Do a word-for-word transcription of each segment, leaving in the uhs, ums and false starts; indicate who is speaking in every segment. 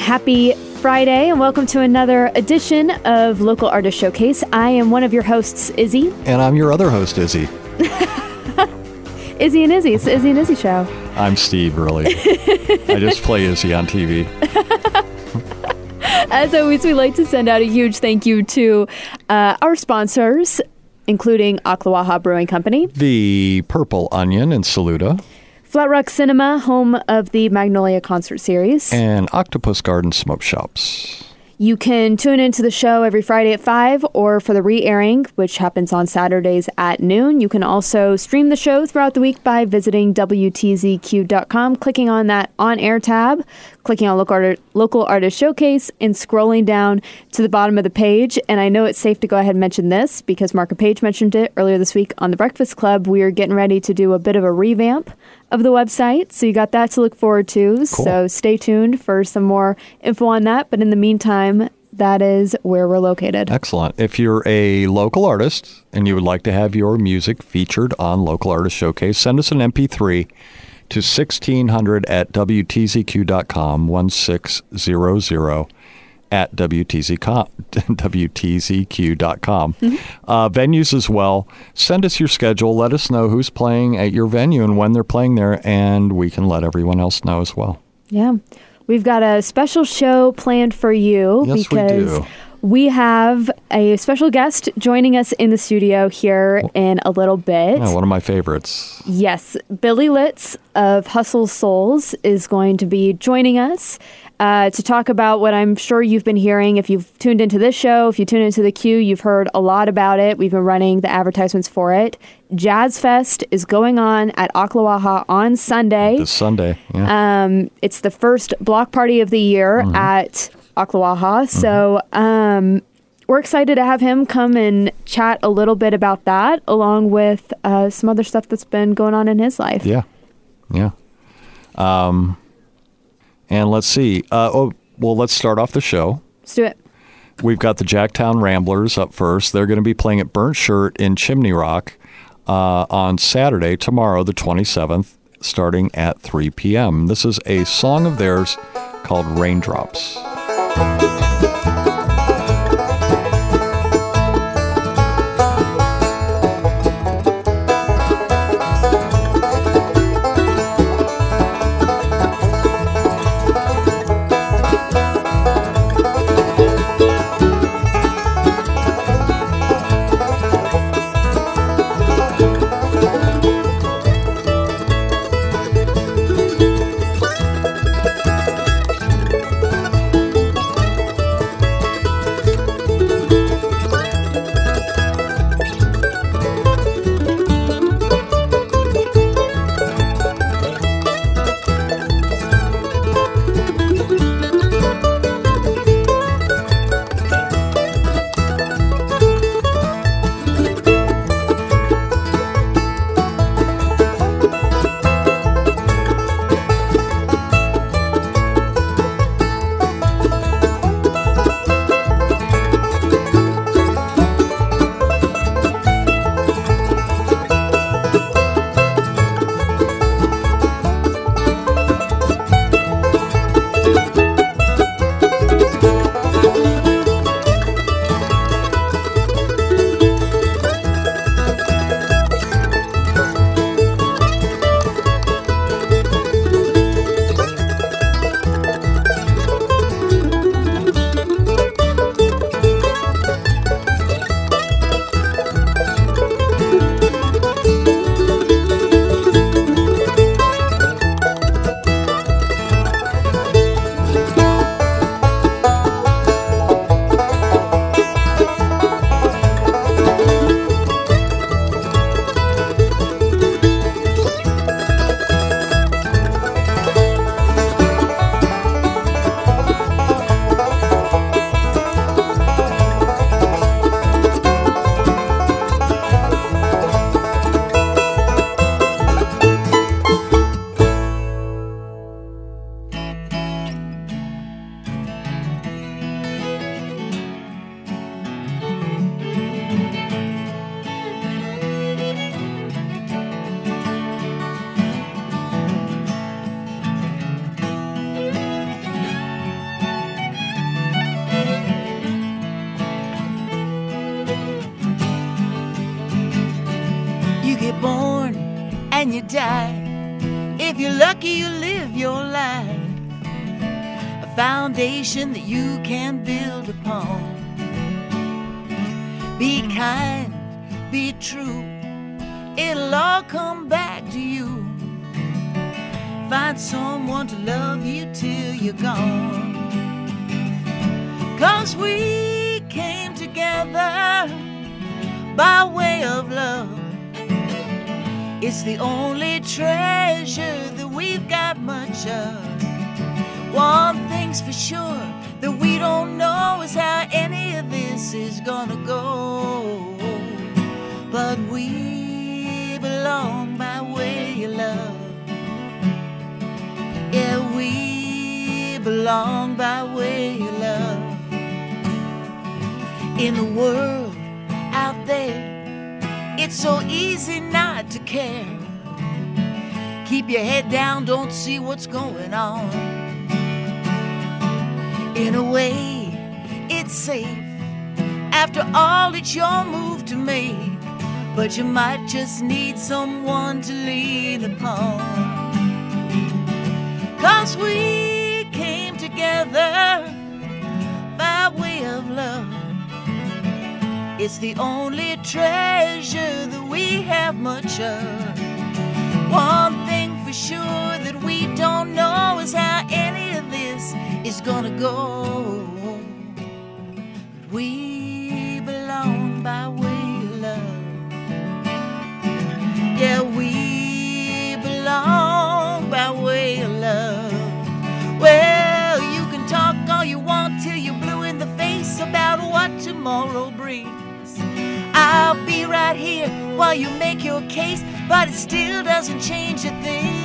Speaker 1: Happy Friday, and welcome to another edition of Local Artist Showcase. I am one of your hosts, Izzy.
Speaker 2: And I'm your other host, Izzy.
Speaker 1: Izzy and Izzy. It's the Izzy and Izzy show.
Speaker 2: I'm Steve, really. I just play Izzy on T V.
Speaker 1: As always, we like to send out a huge thank you to uh, our sponsors, including Ocklawaha Brewing Company,
Speaker 2: The Purple Onion in Saluda,
Speaker 1: Flat Rock Cinema, home of the Magnolia Concert Series,
Speaker 2: and Octopus Garden Smoke Shops.
Speaker 1: You can tune into the show every Friday at five, or for the re-airing, which happens on Saturdays at noon. You can also stream the show throughout the week by visiting W T Z Q dot com, clicking on that on-air tab, clicking on Local, Art- Local Artist Showcase, and scrolling down to the bottom of the page. And I know it's safe to go ahead and mention this, because Mark and Paige mentioned it earlier this week on The Breakfast Club. We are getting ready to do a bit of a revamp of the website, so you got that to look forward to. Cool. So stay tuned for some more info on that. But in the meantime, that is where we're located.
Speaker 2: Excellent. If you're a local artist and you would like to have your music featured on Local Artist Showcase, send us an M P three to sixteen hundred at W T Z Q dot com, one six zero zero at W T Z Q dot com. Mm-hmm. Uh, venues as well. Send us your schedule. Let us know who's playing at your venue and when they're playing there, and we can let everyone else know as well.
Speaker 1: Yeah. We've got a special show planned for you.
Speaker 2: Yes,
Speaker 1: because
Speaker 2: we do.
Speaker 1: We have a special guest joining us in the studio here in a little bit.
Speaker 2: Yeah, one of my favorites.
Speaker 1: Yes. Billy Litz of Hustle Souls is going to be joining us uh, to talk about what I'm sure you've been hearing. If you've tuned into this show, if you tune into the Q, you've heard a lot about it. We've been running the advertisements for it. Jazz Fest is going on at Ocklawaha on Sunday.
Speaker 2: This Sunday, yeah.
Speaker 1: Um, it's the first block party of the year mm-hmm. at Ocklawaha. So um, we're excited to have him come and chat a little bit about that, along with uh, some other stuff that's been going on in his life.
Speaker 2: Yeah, yeah. Um, and let's see. Uh, oh, well, let's start off the show.
Speaker 1: Let's do it.
Speaker 2: We've got the Jacktown Ramblers up first. They're going to be playing at Burnt Shirt in Chimney Rock uh, on Saturday, tomorrow, the twenty-seventh, starting at three p.m. This is a song of theirs called Raindrops.
Speaker 3: born and you die. If you're lucky, you live your life. A foundation that you can build upon. Be kind, be true, it'll all come back to you. Find someone to love you till you're gone. 'Cause we came together by way of love. It's the only treasure that we've got much of. One thing's for sure, that we don't know is how any of this is gonna go. But we belong by way of love. Yeah, we belong by way of love. In the world out there, it's so easy not to care. Keep your head down, don't see what's going on. In a way, it's safe. After all, it's your move to make. But you might just need someone to lean upon. 'Cause we came together by way of love. It's the only treasure that we have much of. One thing for sure that we don't know is how any of this is gonna go. But we belong by way of love. Yeah, we belong by way of love. Well, you can talk all you want till you're blue in the face about what tomorrow brings. I'll be right here while you make your case, but it still doesn't change a thing.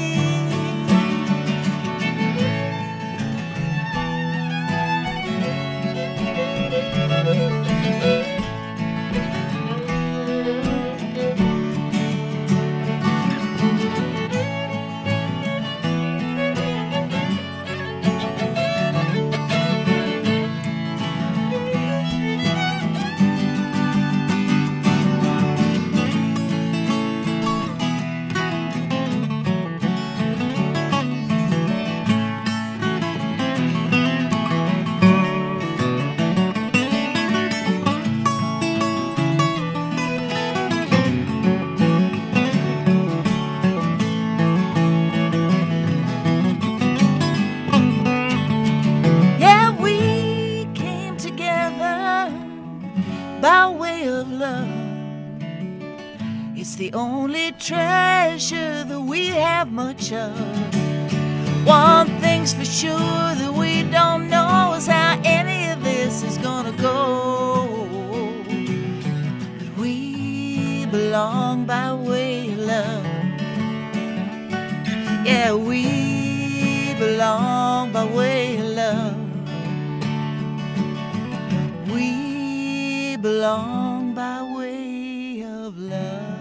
Speaker 3: By way of love, it's the only treasure that we have much of. One thing's for sure that we don't know is how any of this is gonna go. But we belong by way of love. Yeah, we belong by way of love. We belong by way of love.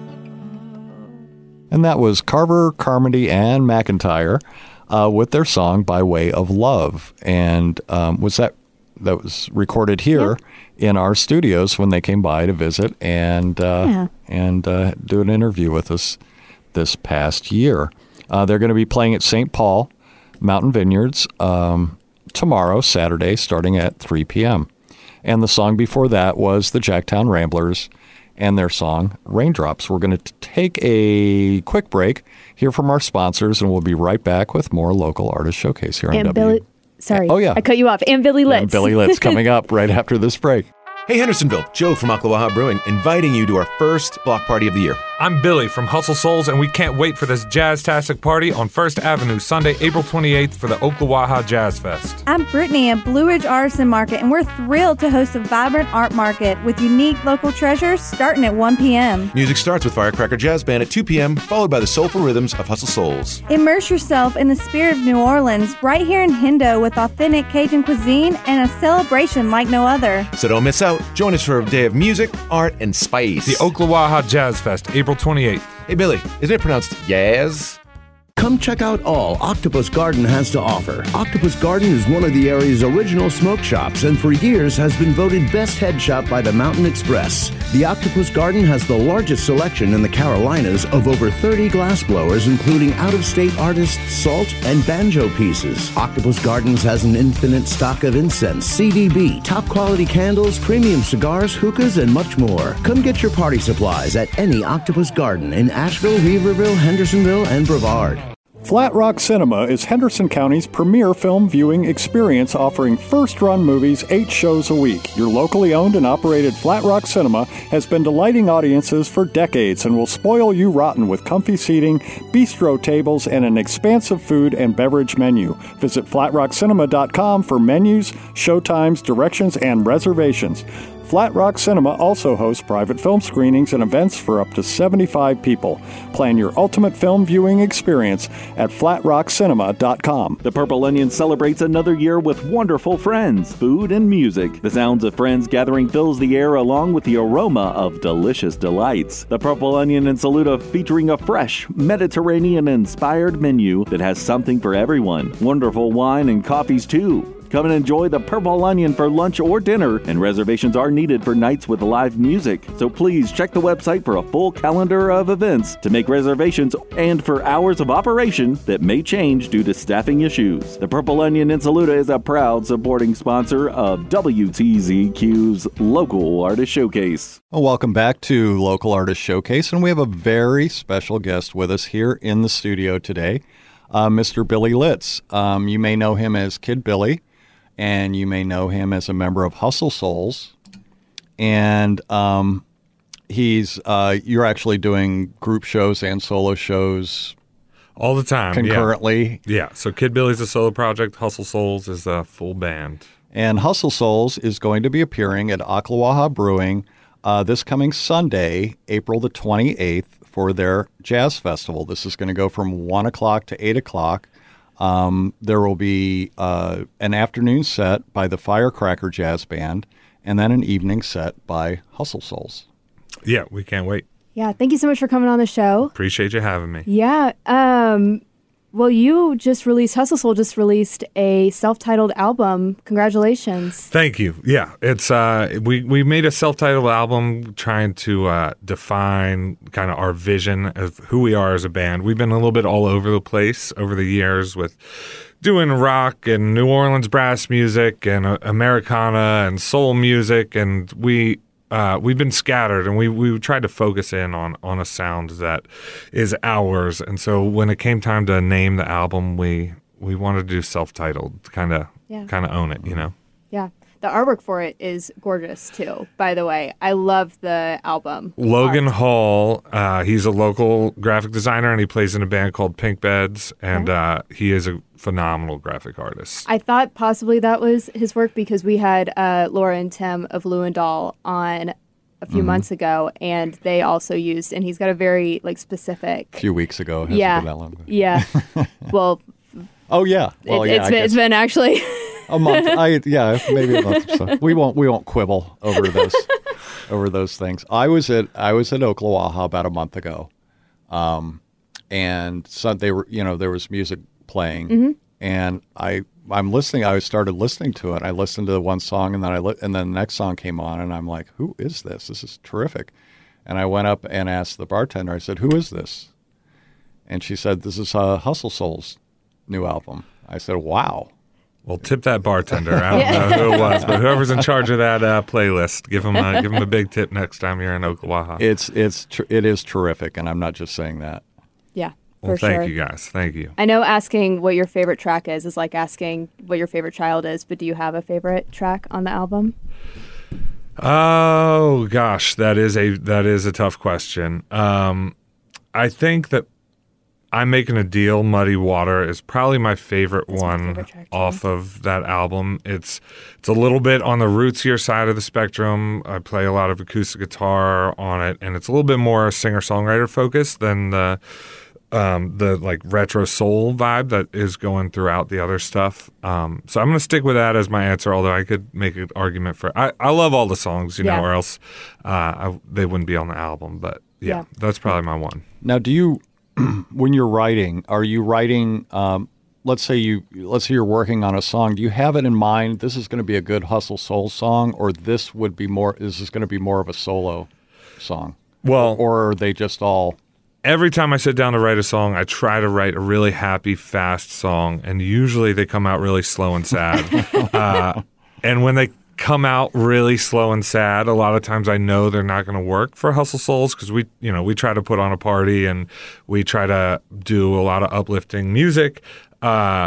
Speaker 2: And that was Carver, Carmody, and McIntyre uh, with their song By Way of Love. And um, was that that was recorded here yep. in our studios when they came by to visit and uh, yeah. and uh, do an interview with us this past year. Uh, they're going to be playing at Saint Paul Mountain Vineyards um, tomorrow, Saturday, starting at three p.m. And the song before that was the Jacktown Ramblers and their song Raindrops. We're going to take a quick break, hear from our sponsors, and we'll be right back with more Local Artist Showcase here on
Speaker 1: and
Speaker 2: W.
Speaker 1: Billy, sorry,
Speaker 2: oh, yeah.
Speaker 1: I cut you off. And Billy Litz.
Speaker 2: And Billy Litz coming up right after this break.
Speaker 4: Hey, Hendersonville, Joe from Ocklawaha Brewing, inviting you to our first block party of the year.
Speaker 5: I'm Billy from Hustle Souls, and we can't wait for this Jazz-tastic party on First Avenue, Sunday, April twenty-eighth for the Ocklawaha Jazz Fest.
Speaker 6: I'm Brittany at Blue Ridge Artisan Market, and we're thrilled to host a vibrant art market with unique local treasures starting at one p.m.
Speaker 4: Music starts with Firecracker Jazz Band at two p.m., followed by the soulful rhythms of Hustle Souls.
Speaker 6: Immerse yourself in the spirit of New Orleans right here in Hendo with authentic Cajun cuisine and a celebration like no other.
Speaker 4: So don't miss out. Join us for a day of music, art, and spice.
Speaker 5: The Ocklawaha Jazz Fest, April twenty-eighth.
Speaker 4: Hey, Billy, isn't it pronounced Yaz?
Speaker 7: Come check out all Octopus Garden has to offer. Octopus Garden is one of the area's original smoke shops and for years has been voted best head shop by the Mountain Express. The Octopus Garden has the largest selection in the Carolinas of over thirty glass blowers, including out-of-state artists' salt and banjo pieces. Octopus Gardens has an infinite stock of incense, C D B, top-quality candles, premium cigars, hookahs, and much more. Come get your party supplies at any Octopus Garden in Asheville, Weaverville, Hendersonville, and Brevard.
Speaker 2: Flat Rock Cinema is Henderson County's premier film viewing experience, offering first-run movies eight shows a week. Your locally owned and operated Flat Rock Cinema has been delighting audiences for decades and will spoil you rotten with comfy seating, bistro tables, and an expansive food and beverage menu. Visit flat rock cinema dot com for menus, showtimes, directions, and reservations. Flat Rock Cinema also hosts private film screenings and events for up to seventy-five people. Plan your ultimate film viewing experience at flat rock cinema dot com.
Speaker 8: The Purple Onion celebrates another year with wonderful friends, food, and music. The sounds of friends gathering fills the air along with the aroma of delicious delights. The Purple Onion in Saluda featuring a fresh, Mediterranean-inspired menu that has something for everyone. Wonderful wine and coffees, too. Come and enjoy the Purple Onion for lunch or dinner, and reservations are needed for nights with live music. So please check the website for a full calendar of events to make reservations and for hours of operation that may change due to staffing issues. The Purple Onion in Saluda is a proud supporting sponsor of W T Z Q's Local Artist Showcase.
Speaker 2: Well, welcome back to Local Artist Showcase, and we have a very special guest with us here in the studio today, uh, Mister Billy Litz. Um, you may know him as Kid Billy, and you may know him as a member of Hustle Souls. And um, he's uh, you're actually doing group shows and solo shows
Speaker 5: all the time,
Speaker 2: concurrently.
Speaker 5: Yeah. yeah. So Kid Billy's a solo project. Hustle Souls is a full band.
Speaker 2: And Hustle Souls is going to be appearing at Ocklawaha Brewing uh, this coming Sunday, April the twenty-eighth, for their jazz festival. This is going to go from one o'clock to eight o'clock. Um, there will be uh, an afternoon set by the Firecracker Jazz Band, and then an evening set by Hustle Souls.
Speaker 5: Yeah, we can't wait.
Speaker 1: Yeah, thank you so much for coming on the show.
Speaker 5: Appreciate you having me.
Speaker 1: Yeah. Um, well, you just released, Hustle Soul just released a self-titled album. Congratulations.
Speaker 5: Thank you. Yeah, it's uh, we, we made a self-titled album trying to uh, define kind of our vision of who we are as a band. We've been a little bit all over the place over the years with doing rock and New Orleans brass music and uh, Americana and soul music, and we Uh, we've been scattered, and we we tried to focus in on, on a sound that is ours. And so when it came time to name the album, we we wanted to do self-titled, kind of
Speaker 1: Yeah.
Speaker 5: kind of own it, you know.
Speaker 1: Yeah. The artwork for it is gorgeous, too, by the way. I love the album.
Speaker 5: Logan
Speaker 1: art.
Speaker 5: Hall, uh, he's a local graphic designer, and he plays in a band called Pink Beds, and
Speaker 1: Okay.
Speaker 5: uh, he is a phenomenal graphic artist.
Speaker 1: I thought possibly that was his work because we had uh, Laura and Tim of Lewandall on a few
Speaker 2: Mhm.
Speaker 1: months ago, and they also used, and he's got a very like specific.
Speaker 2: A few weeks ago. Hasn't
Speaker 1: Yeah.
Speaker 2: been that long.
Speaker 1: Yeah. Well,
Speaker 2: Oh yeah. Well,
Speaker 1: it,
Speaker 2: yeah.
Speaker 1: it's,
Speaker 2: I
Speaker 1: been, it's
Speaker 2: guess
Speaker 1: been actually.
Speaker 2: a month. I yeah, maybe a month or so. We won't we won't quibble over those over those things. I was at I was at Ocklawaha about a month ago, um, and so they were you know there was music playing,
Speaker 1: Mhm.
Speaker 2: and I I'm listening. I started listening to it. I listened to one song, and then I li- and then the next song came on, and I'm like, who is this? This is terrific. And I went up and asked the bartender. I said, who is this? And she said, this is uh, Hustle Souls' new album. I said, wow.
Speaker 5: Well, tip that bartender. I don't know who it was, but whoever's in charge of that uh, playlist, give him a, give him a big tip next time you're in Ocklawaha.
Speaker 2: It's it's tr- it is terrific, and I'm not just saying that.
Speaker 1: Yeah.
Speaker 5: Well,
Speaker 1: for
Speaker 5: thank
Speaker 1: sure.
Speaker 5: you guys. Thank you.
Speaker 1: I know asking what your favorite track is is like asking what your favorite child is, but do you have a favorite track on the album?
Speaker 5: Oh gosh, that is a that is a tough question. Um, I think that I'm Making a Deal, Muddy Water is probably my favorite
Speaker 1: That's my
Speaker 5: one
Speaker 1: favorite track, too.
Speaker 5: off of that album. It's it's a little bit on the rootsier side of the spectrum. I play a lot of acoustic guitar on it, and it's a little bit more singer-songwriter focused than the um, the like retro soul vibe that is going throughout the other stuff. Um, so I'm going to stick with that as my answer, although I could make an argument for I, I love all the songs, you
Speaker 1: Yeah.
Speaker 5: know, or else uh, I, they wouldn't be on the album. But yeah,
Speaker 1: Yeah.
Speaker 5: that's probably my one.
Speaker 2: Now, do you when you're writing, are you writing? Um, let's say you let's say you're working on a song. Do you have it in mind? This is going to be a good Hustle Soul song, or this would be more. Is this going to be more of a solo song?
Speaker 5: Well,
Speaker 2: or are they just all?
Speaker 5: Every time I sit down to write a song, I try to write a really happy, fast song, and usually they come out really slow and sad. uh, and when they come out really slow and sad, a lot of times I know they're not going to work for Hustle Souls because we, you know, we try to put on a party and we try to do a lot of uplifting music. Uh,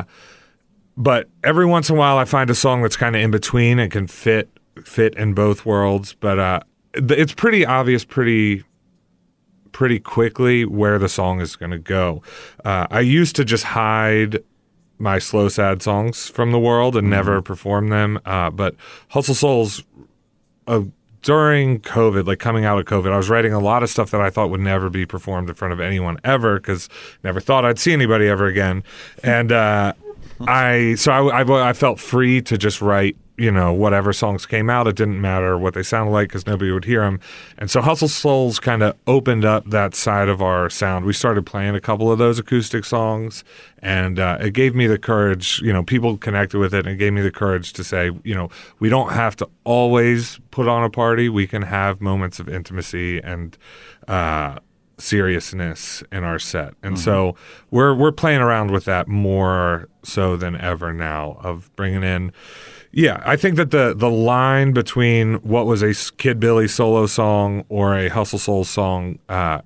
Speaker 5: but every once in a while, I find a song that's kind of in between and can fit fit in both worlds. But uh, it's pretty obvious, pretty. pretty quickly where the song is going to go. Uh, I used to just hide my slow, sad songs from the world and mm-hmm. never perform them. Uh, but Hustle Souls, uh, during COVID, like coming out of COVID, I was writing a lot of stuff that I thought would never be performed in front of anyone ever because never thought I'd see anybody ever again. And uh, I, so I, I, I felt free to just write, you know, whatever songs came out. It didn't matter what they sounded like because nobody would hear them. And so Hustle Souls kind of opened up that side of our sound. We started playing a couple of those acoustic songs, and uh, it gave me the courage, you know, people connected with it, and it gave me the courage to say, you know, we don't have to always put on a party. We can have moments of intimacy and uh, seriousness in our set. And mm-hmm. so we're we're playing around with that more so than ever now, of bringing in Yeah, I think that the the line between what was a Kid Billy solo song or a Hustle Souls song uh,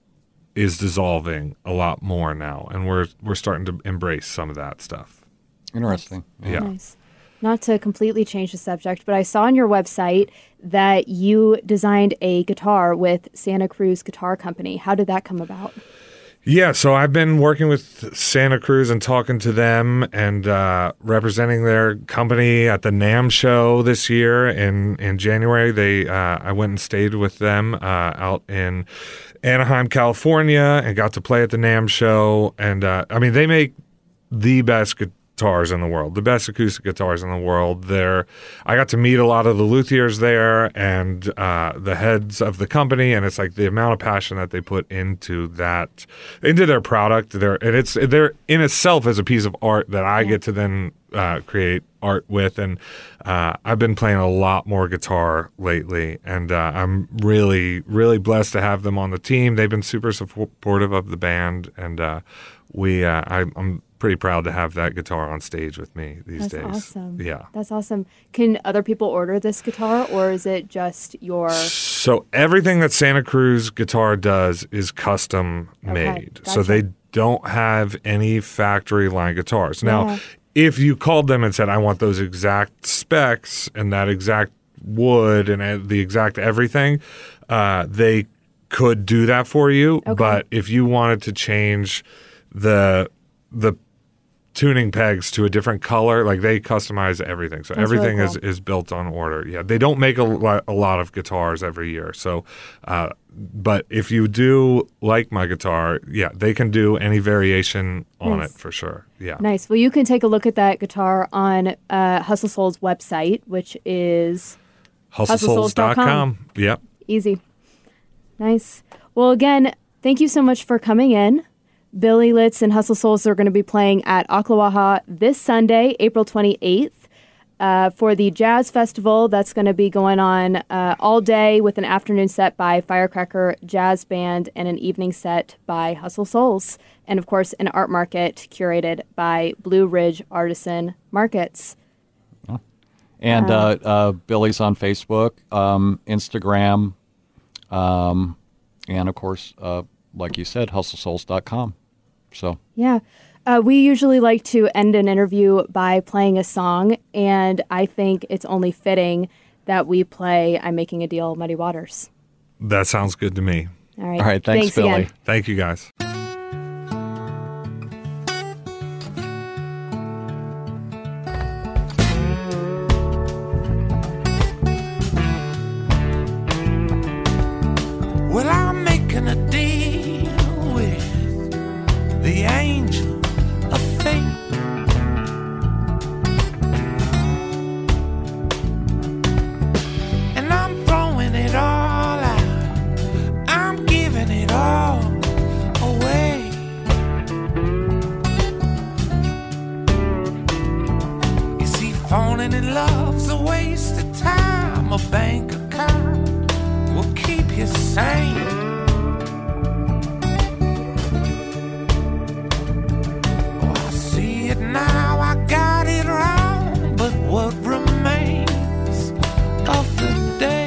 Speaker 5: is dissolving a lot more now, and we're we're starting to embrace some of that stuff.
Speaker 2: Interesting.
Speaker 5: Yeah.
Speaker 1: Nice. Not to completely change the subject, but I saw on your website that you designed a guitar with Santa Cruz Guitar Company. How did that come about?
Speaker 5: Yeah, so I've been working with Santa Cruz and talking to them and uh, representing their company at the NAMM show this year in, in January. They uh, I went and stayed with them uh, out in Anaheim, California, and got to play at the NAMM show. And uh, I mean, they make the best guitars in the world, the best acoustic guitars in the world. They're, I got to meet a lot of the luthiers there and uh, the heads of the company, and it's like the amount of passion that they put into that, into their product. They're, and it's they're in itself as a piece of art that I get to then uh, create art with. And uh, I've been playing a lot more guitar lately, and uh, I'm really, really blessed to have them on the team. They've been super supportive of the band, and uh, we, uh, I, I'm pretty proud to have that guitar on stage with me these
Speaker 1: That's
Speaker 5: days.
Speaker 1: Awesome.
Speaker 5: Yeah.
Speaker 1: That's awesome. Can other people order this guitar, or is it just your...
Speaker 5: So everything that Santa Cruz Guitar does is custom
Speaker 1: Okay,
Speaker 5: made.
Speaker 1: gotcha.
Speaker 5: So they don't have any factory line guitars. Now,
Speaker 1: Yeah.
Speaker 5: if you called them and said, I want those exact specs and that exact wood and uh, the exact everything, uh, they could do that for you.
Speaker 1: Okay.
Speaker 5: But if you wanted to change the the tuning pegs to a different color, like they customize everything. So
Speaker 1: That's really
Speaker 5: everything is,
Speaker 1: cool.
Speaker 5: is built on order. Yeah, they don't make a lot, a lot of guitars every year. So, uh, but if you do like my guitar, yeah, they can do any variation on
Speaker 1: Nice.
Speaker 5: it for sure. Yeah.
Speaker 1: Nice. Well, you can take a look at that guitar on uh, Hustle Souls website, which is
Speaker 5: hustle souls dot com. Yep.
Speaker 1: easy. Nice. Well, again, thank you so much for coming in. Billy Litz and Hustle Souls are going to be playing at Ocklawaha this Sunday, April twenty-eighth, uh, for the Jazz Festival. That's going to be going on uh, all day with an afternoon set by Firecracker Jazz Band and an evening set by Hustle Souls. And, of course, an art market curated by Blue Ridge Artisan Markets.
Speaker 2: And uh, uh, Billy's on Facebook, um, Instagram, um, and, of course, uh, like you said, hustle souls dot com. So
Speaker 1: Yeah. Uh, we usually like to end an interview by playing a song, and I think it's only fitting that we play I'm Making a Deal, Muddy Waters.
Speaker 5: That sounds good to me.
Speaker 1: All right.
Speaker 2: all right, thanks, Billy.
Speaker 1: again.
Speaker 5: Thank you, guys.
Speaker 3: Well, I'm making a deal with the angel of fate. And I'm throwing it all out. I'm giving it all away.
Speaker 9: Falling in love's a waste of time. A bank account will keep you sane. Oh, I see it now, I got it wrong. But what remains of the day?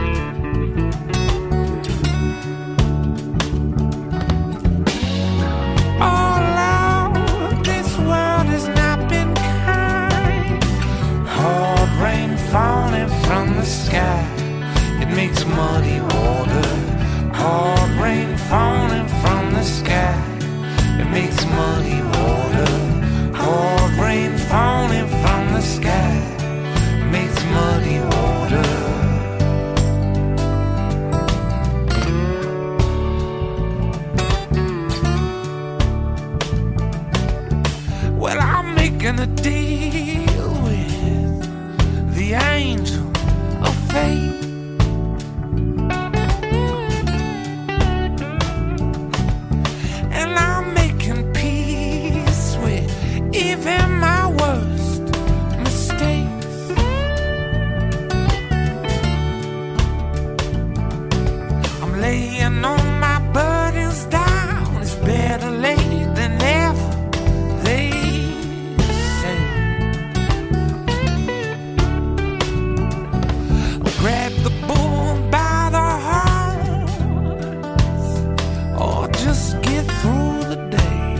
Speaker 9: Falling from the sky, it makes muddy water. Hard rain falling from the sky, it makes muddy water. Hard rain falling from the sky, it makes muddy water. Well, I'm making a deal with the angel of fate. And I'm making peace with even my worst mistakes. I'm laying on my burdens down. It's better late than never, they say. Grab the bull by the horns, or just get through the day.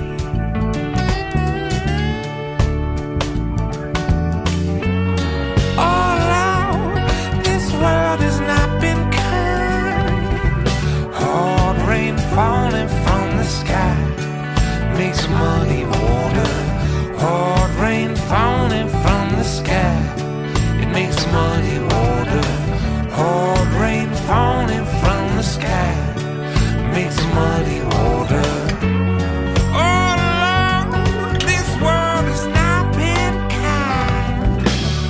Speaker 9: Oh Lord, this world has not been kind. Hard rain falling from the sky makes muddy water. Hard rain falling from the sky, it makes muddy water. Hard rain falling from the sky makes muddy water. Oh Lord, this world has not been kind.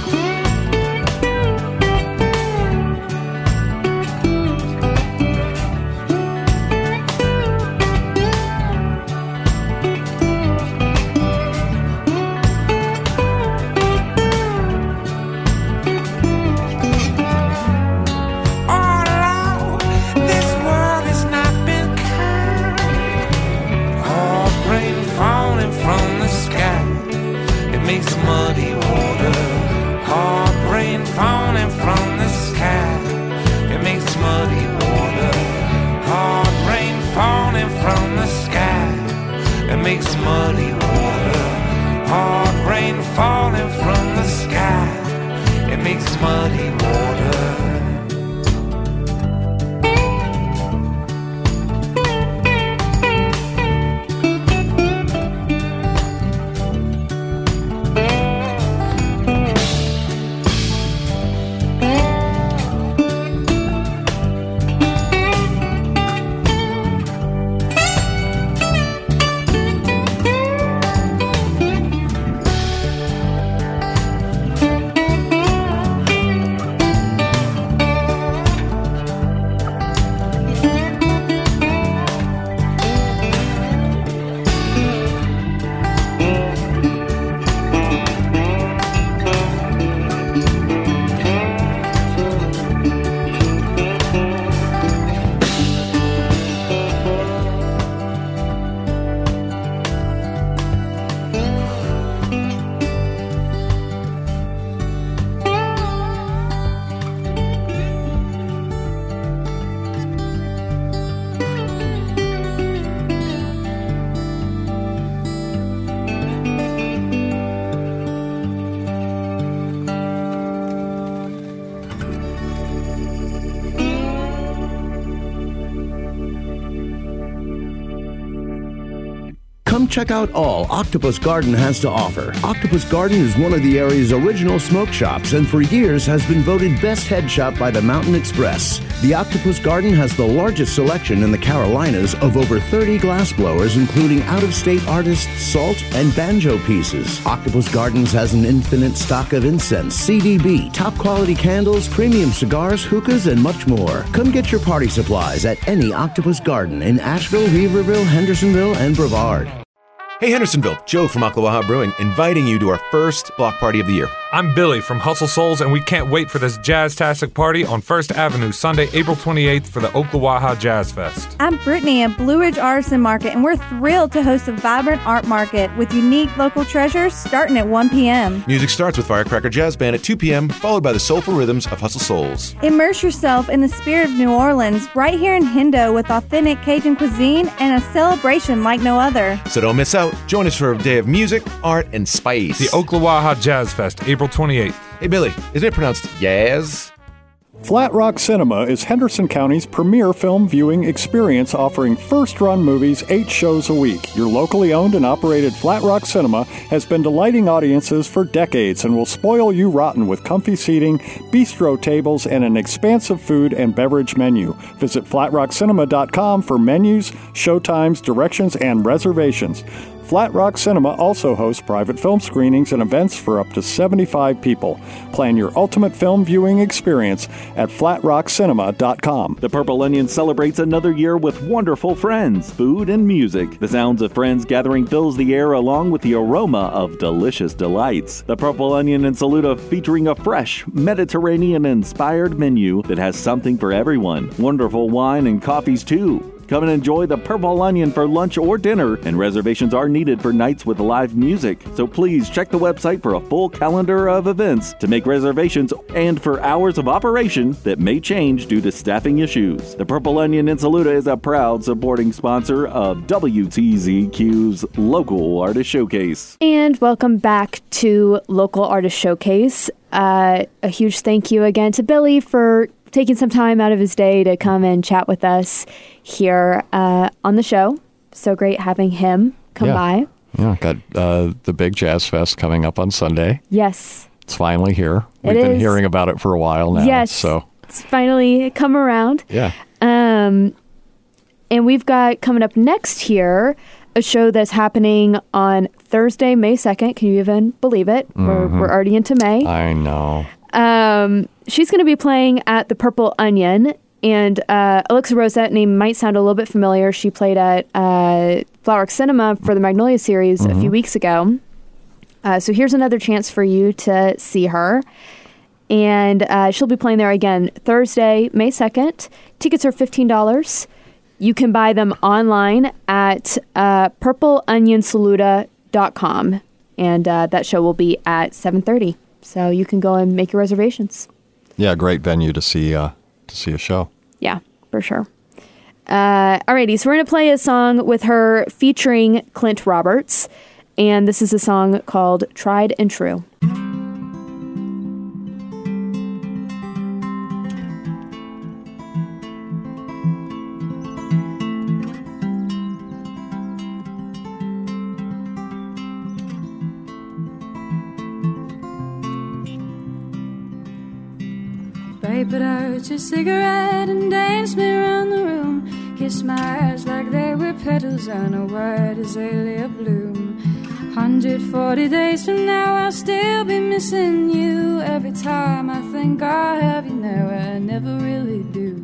Speaker 9: Makes muddy water. Hard rain falling from the sky, it makes muddy water. Hard rain falling from the sky, it makes muddy water. Hard rain falling from the sky, it makes muddy water.
Speaker 7: Come check out all Octopus Garden has to offer. Octopus Garden is one of the area's original smoke shops and for years has been voted best head shop by the Mountain Express. The Octopus Garden has the largest selection in the Carolinas of over thirty glass blowers, including out-of-state artists' salt and banjo pieces. Octopus Gardens has an infinite stock of incense, C D B, top-quality candles, premium cigars, hookahs, and much more. Come get your party supplies at any Octopus Garden in Asheville, Weaverville, Hendersonville, and Brevard.
Speaker 4: Hey Hendersonville, Joe from Aqua Baja Brewing, inviting you to our first block party of the year.
Speaker 5: I'm Billy from Hustle Souls, and we can't wait for this Jazztastic party on First Avenue, Sunday, April twenty-eighth for the Oklawaha Jazz Fest.
Speaker 6: I'm Brittany at Blue Ridge Artisan Market, and we're thrilled to host a vibrant art market with unique local treasures starting at one p.m.
Speaker 4: Music starts with Firecracker Jazz Band at two p.m., followed by the soulful rhythms of Hustle Souls.
Speaker 6: Immerse yourself in the spirit of New Orleans right here in Hendo with authentic Cajun cuisine and a celebration like no other.
Speaker 4: So don't miss out. Join us for a day of music, art, and spice.
Speaker 5: The Oklawaha Jazz Fest, April twenty-eighth.
Speaker 4: Hey, Billy, isn't it pronounced Yaz?
Speaker 2: Flat Rock Cinema is Henderson County's premier film viewing experience, offering first-run movies eight shows a week. Your locally owned and operated Flat Rock Cinema has been delighting audiences for decades and will spoil you rotten with comfy seating, bistro tables, and an expansive food and beverage menu. Visit flat rock cinema dot com for menus, showtimes, directions, and reservations. Flat Rock Cinema also hosts private film screenings and events for up to seventy-five people. Plan your ultimate film viewing experience at flat rock cinema dot com.
Speaker 8: The Purple Onion celebrates another year with wonderful friends, food, and music. The sounds of friends gathering fills the air along with the aroma of delicious delights. The Purple Onion in Saluda featuring a fresh, Mediterranean-inspired menu that has something for everyone. Wonderful wine and coffees, too. Come and enjoy the Purple Onion for lunch or dinner, and reservations are needed for nights with live music. So please check the website for a full calendar of events to make reservations and for hours of operation that may change due to staffing issues. The Purple Onion in Saluda is a proud supporting sponsor of W T Z Q's Local Artist Showcase.
Speaker 1: And welcome back to Local Artist Showcase. Uh, a huge thank you again to Billy for taking some time out of his day to come and chat with us here uh, on the show. So great having him come
Speaker 2: yeah.
Speaker 1: by.
Speaker 2: Yeah, got uh, the big Jazz Fest coming up on Sunday.
Speaker 1: Yes.
Speaker 2: It's finally here. We've
Speaker 1: it
Speaker 2: been
Speaker 1: is.
Speaker 2: hearing about it for a while now.
Speaker 1: Yes.
Speaker 2: So
Speaker 1: It's finally come around.
Speaker 2: Yeah.
Speaker 1: Um, and we've got coming up next here a show that's happening on Thursday, May second. Can you even believe it? Mm-hmm. We're, we're already into May.
Speaker 2: I know.
Speaker 1: Um, she's going to be playing at the Purple Onion, and uh, Alexa Rose, that name might sound a little bit familiar. She played at uh, Flat Rock Cinema for the Magnolia series mm-hmm. a few weeks ago. Uh, so here's another chance for you to see her. And uh, she'll be playing there again Thursday, May second. Tickets are fifteen dollars. You can buy them online at uh, purple onion saluda dot com. And uh, that show will be at seven thirty. So you can go and make your reservations.
Speaker 2: Yeah, great venue to see uh, to see a show.
Speaker 1: Yeah, for sure. Uh, alrighty, so we're going to play a song with her featuring Clint Roberts. And this is a song called Tried and True.
Speaker 10: Put out your cigarette and dance me around the room. Kiss my eyes like they were petals on a white azalea bloom. one hundred forty days from now I'll still be missing you. Every time I think I have you now, I never really do.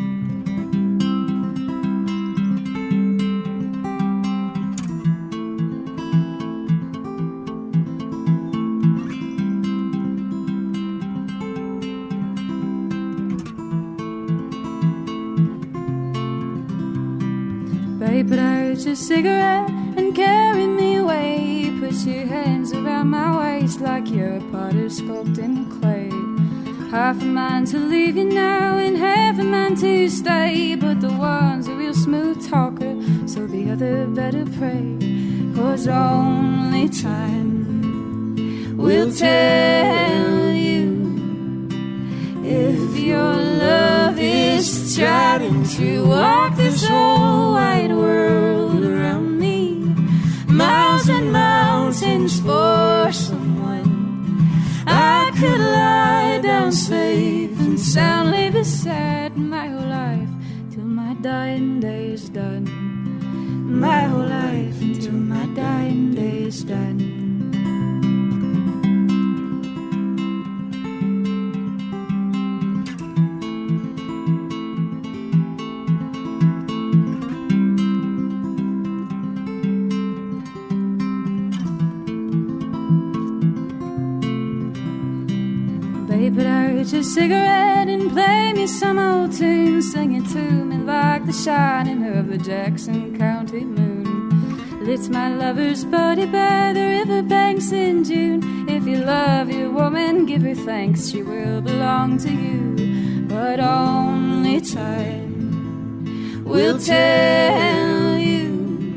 Speaker 10: Put out your cigarette and carry me away. Put your hands around my waist like you're a potter sculpted in clay. Half a mind to leave you now and half a mind to stay. But the one's a real smooth talker, so the other better pray. 'Cause only time will tell you if your love is tried and true. Walk this whole wide world around me, miles and mountains for someone I could lie down safe and soundly beside my whole life till my dying day is done. My whole life until my dying day is done. Babe, put out your cigarette and play me some old tune. Sing it to me like the shining of the Jackson County moon. It's my lover's buddy by the riverbanks in June. If you love your woman, give her thanks, she will belong to you. But only time will tell you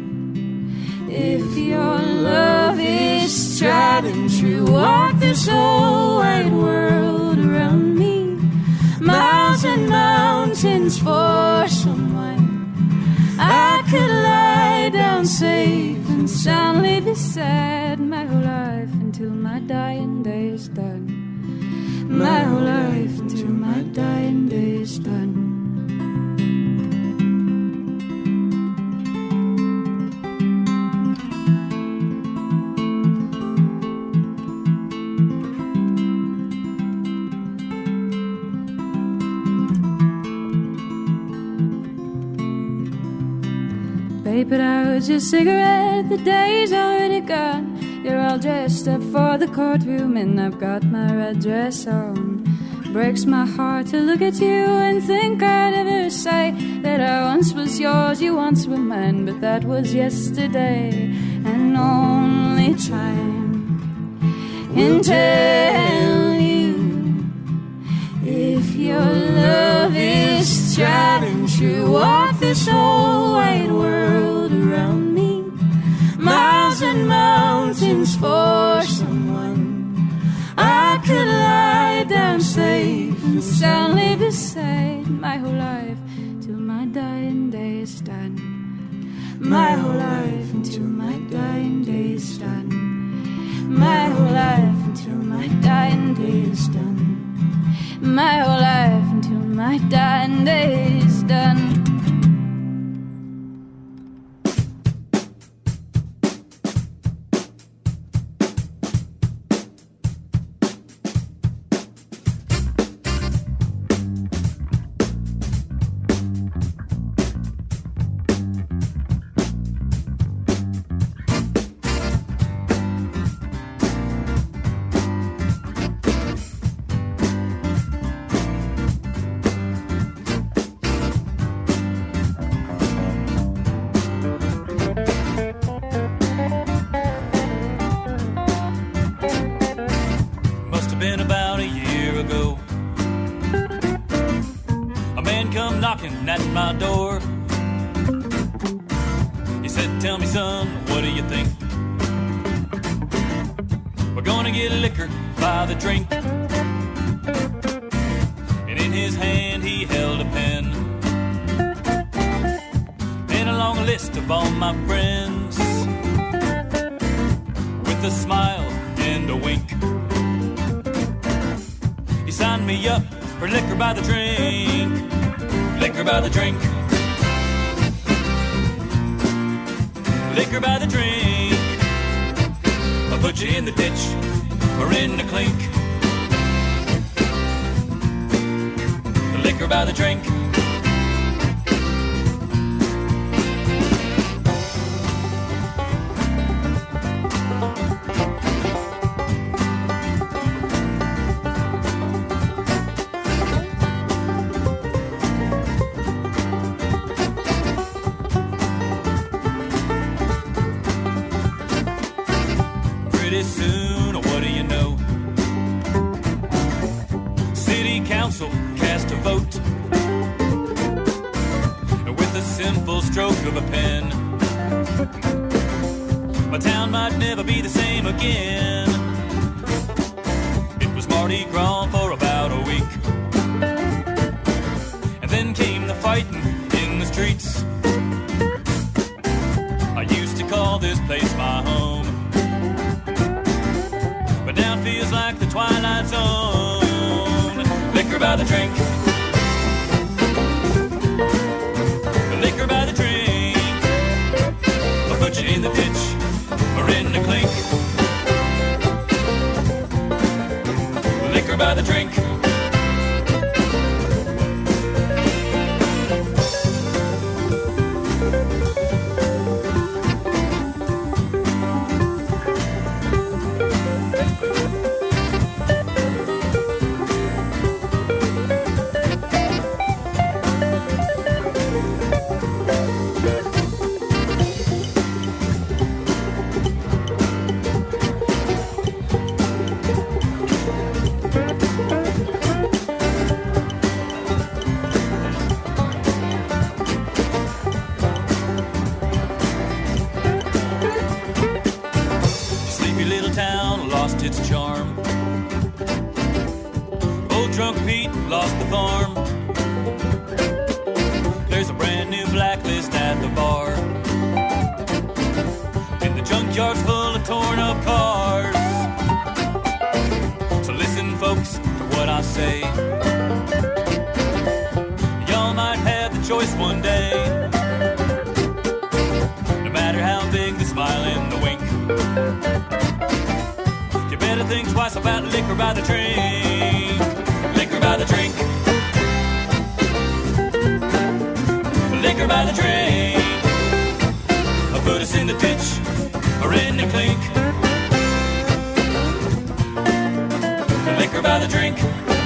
Speaker 10: if your love is tried and true. Walk this whole wide world around me, miles and mountains for someone I could lie down safe and soundly be sad my whole life until my dying day is done. My whole life until my dying day is done. Put out your cigarette, the day's already gone. You're all dressed up for the courtroom and I've got my red dress on. Breaks my heart to look at you and think I'd ever say that I once was yours, you once were mine, but that was yesterday. And only time can tell you if your love is tried and true. Walk this whole wide world around me, miles and mountains for someone I could lie down safe and soundly beside my whole life till my dying day is done. My whole life until my dying day is done. My whole life until my dying day is done. My whole life until my dying day is done.
Speaker 11: little town lost its charm. Old drunk Pete lost the farm. There's a brand new blacklist at the bar. And the junkyard's full of torn up cars. So listen, folks, to what I say. Y'all might have the choice one day. No matter how big the smile and the wink, you better think twice about liquor by the drink. Liquor by the drink. Liquor by the drink. I'll put us in the ditch or in the clink. Liquor by the drink.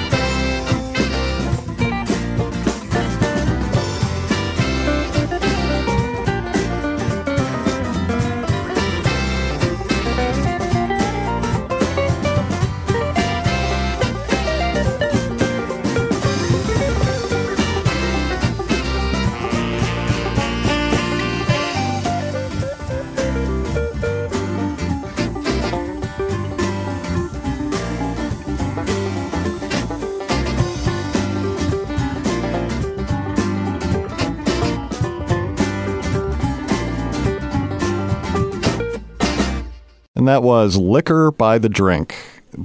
Speaker 2: And that was Liquor by the Drink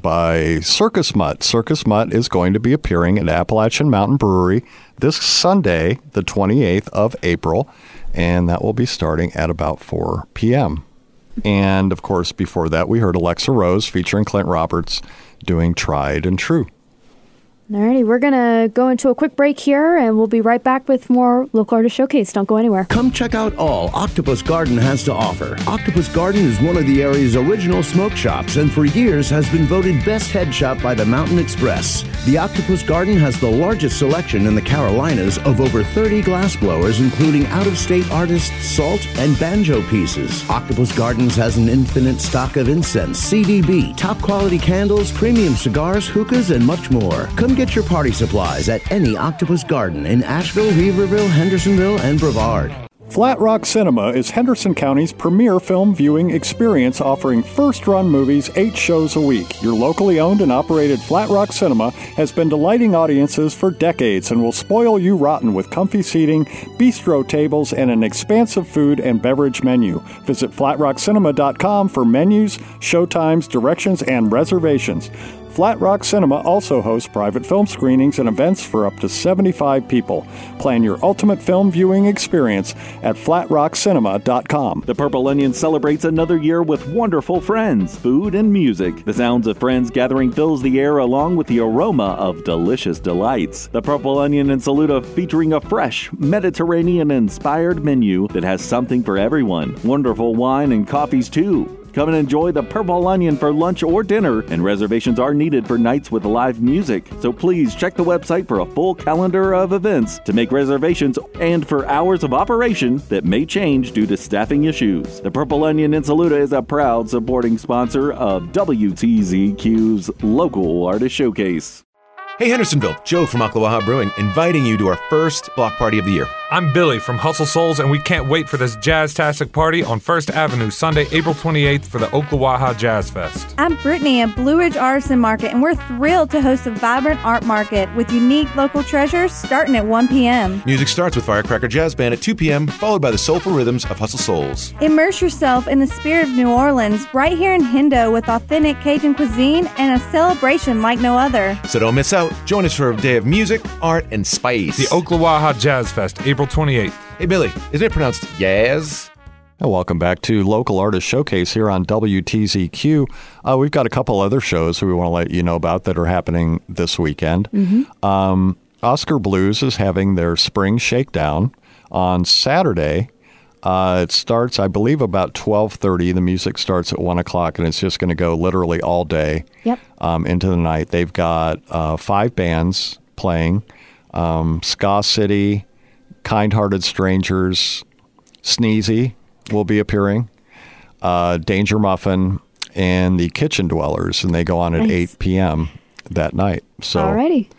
Speaker 2: by Circus Mutt. Circus Mutt is going to be appearing at Appalachian Mountain Brewery this Sunday, the twenty-eighth of April, and that will be starting at about four p.m. And, of course, before that, we heard Alexa Rose featuring Clint Roberts doing Tried and True.
Speaker 1: Alrighty, we're going to go into a quick break here, and we'll be right back with more Local Artist Showcase. Don't go anywhere.
Speaker 7: Come check out all Octopus Garden has to offer. Octopus Garden is one of the area's original smoke shops and for years has been voted best head shop by the Mountain Express. The Octopus Garden has the largest selection in the Carolinas of over thirty glass blowers, including out-of-state artists' salt and banjo pieces. Octopus Gardens has an infinite stock of incense, C D B, top-quality candles, premium cigars, hookahs, and much more. Come get your party supplies at any Octopus Garden in Asheville, Weaverville, Hendersonville, and Brevard.
Speaker 2: Flat Rock Cinema is Henderson County's premier film viewing experience, offering first-run movies eight shows a week. Your locally owned and operated Flat Rock Cinema has been delighting audiences for decades and will spoil you rotten with comfy seating, bistro tables, and an expansive food and beverage menu. Visit flat rock cinema dot com for menus, showtimes, directions, and reservations. Flat Rock Cinema also hosts private film screenings and events for up to seventy-five people. Plan your ultimate film viewing experience at flat rock cinema dot com.
Speaker 8: The Purple Onion celebrates another year with wonderful friends, food, and music. The sounds of friends gathering fills the air along with the aroma of delicious delights. The Purple Onion in Saluda featuring a fresh, Mediterranean-inspired menu that has something for everyone. Wonderful wine and coffees, too. Come and enjoy the Purple Onion for lunch or dinner, and reservations are needed for nights with live music. So please check the website for a full calendar of events to make reservations and for hours of operation that may change due to staffing issues. The Purple Onion in Saluda is a proud supporting sponsor of W T Z Q's Local Artist Showcase.
Speaker 4: Hey Hendersonville, Joe from Ocklawaha Brewing, inviting you to our first block party of the year.
Speaker 5: I'm Billy from Hustle Souls, and we can't wait for this Jazz-tastic party on First Avenue, Sunday, April twenty-eighth for the Ocklawaha Jazz Fest.
Speaker 6: I'm Brittany at Blue Ridge Artisan Market, and we're thrilled to host a vibrant art market with unique local treasures starting at one p.m.
Speaker 4: Music starts with Firecracker Jazz Band at two p.m., followed by the soulful rhythms of Hustle Souls.
Speaker 6: Immerse yourself in the spirit of New Orleans right here in Hendo with authentic Cajun cuisine and a celebration like no other.
Speaker 4: So don't miss out. Join us for a day of music, art, and spice.
Speaker 5: The Ocklawaha Jazz Fest, April twenty-eighth.
Speaker 4: Hey, Billy, isn't it pronounced Yaz?
Speaker 2: And welcome back to Local Artist Showcase here on W T Z Q. Uh, we've got a couple other shows that we want to let you know about that are happening this weekend.
Speaker 1: Mm-hmm.
Speaker 2: Um, Oscar Blues is having their spring shakedown on Saturday. Uh, it starts, I believe, about twelve thirty. The music starts at one o'clock, and it's just going to go literally all day
Speaker 1: yep.
Speaker 2: um, into the night. They've got uh, five bands playing. Um, Ska City, Kind Hearted Strangers, Sneezy will be appearing, uh, Danger Muffin, and the Kitchen Dwellers, and they go on at nice. eight p.m. that night. So,
Speaker 1: Alrighty.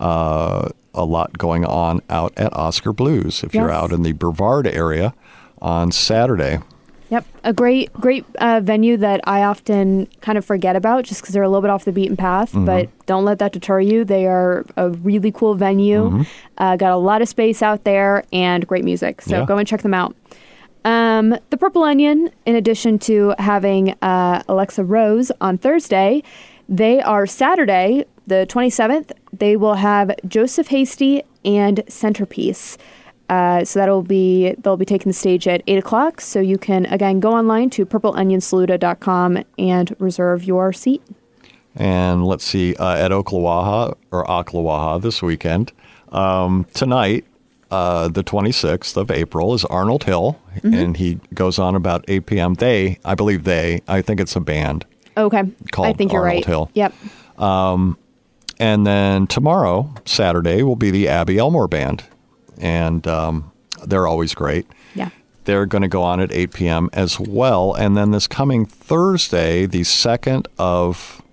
Speaker 2: Uh, a lot going on out at Oscar Blues if
Speaker 1: yes.
Speaker 2: you're out in the Brevard area on Saturday.
Speaker 1: Yep, a great, great uh, venue that I often kind of forget about just because they're a little bit off the beaten path,
Speaker 2: Mhm.
Speaker 1: but don't let that deter you. They are a really cool venue,
Speaker 2: Mhm.
Speaker 1: uh, got a lot of space out there, and great music, so
Speaker 2: Yeah.
Speaker 1: go and check them out. Um, the Purple Onion, in addition to having uh, Alexa Rose on Thursday, they are Saturday, the twenty-seventh, they will have Joseph Hasty and Centerpiece. Uh, so that'll be they'll be taking the stage at eight o'clock. So you can again go online to purple onion saluda dot com and reserve your seat.
Speaker 2: And let's see, uh, at Oklawaha or Ocklawaha this weekend um, tonight, uh, the twenty-sixth of April, is Arnold Hill,
Speaker 1: Mhm.
Speaker 2: and he goes on about eight p.m. They, I believe they, I think it's a band.
Speaker 1: Okay,
Speaker 2: Called
Speaker 1: I think you're
Speaker 2: Arnold
Speaker 1: right.
Speaker 2: Hill.
Speaker 1: Yep.
Speaker 2: Um, and then tomorrow, Saturday, will be the Abby Elmore Band. And um, they're always great.
Speaker 1: Yeah.
Speaker 2: They're going to go on at eight p.m. as well. And then this coming Thursday, the second of